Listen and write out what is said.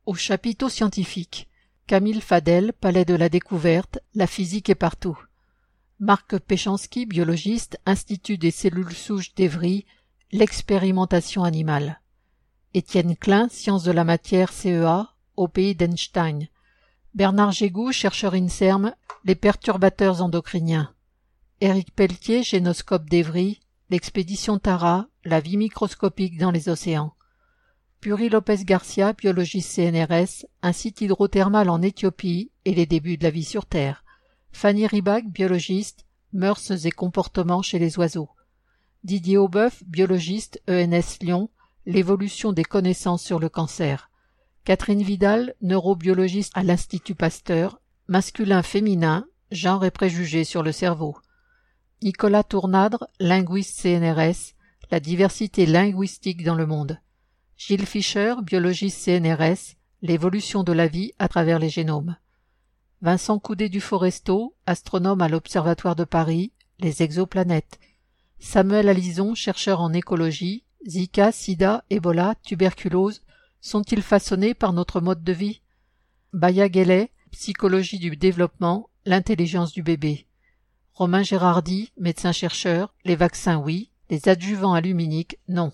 Au chapiteau scientifique. Camille Fadel, Palais de la Découverte, la physique est partout. Marc Péchanski, biologiste, Institut des cellules souches d'Evry, l'expérimentation animale. Étienne Klein, Sciences de la matière CEA, au pays d'Einstein. Bernard Gégou, chercheur INSERM, les perturbateurs endocriniens. Éric Pelletier, génoscope d'Evry, l'expédition Tara, la vie microscopique dans les océans. Puri Lopez Garcia, biologiste CNRS, un site hydrothermal en Éthiopie et les débuts de la vie sur Terre. Fanny Ribag, biologiste, mœurs et comportements chez les oiseaux. Didier Aubeuf, biologiste, ENS Lyon, l'évolution des connaissances sur le cancer. Catherine Vidal, neurobiologiste à l'Institut Pasteur, masculin-féminin, genre et préjugés sur le cerveau. Nicolas Tournadre, linguiste CNRS, la diversité linguistique dans le monde. Gilles Fischer, biologiste CNRS, l'évolution de la vie à travers les génomes. Vincent Coudet du Foresto, astronome à l'Observatoire de Paris, les exoplanètes. Samuel Alison, chercheur en écologie, Zika, Sida, Ebola, tuberculose, sont-ils façonnés par notre mode de vie? Baya Guellet, psychologie du développement, l'intelligence du bébé. Romain Gérardi, médecin-chercheur, les vaccins oui, les adjuvants aluminiques non.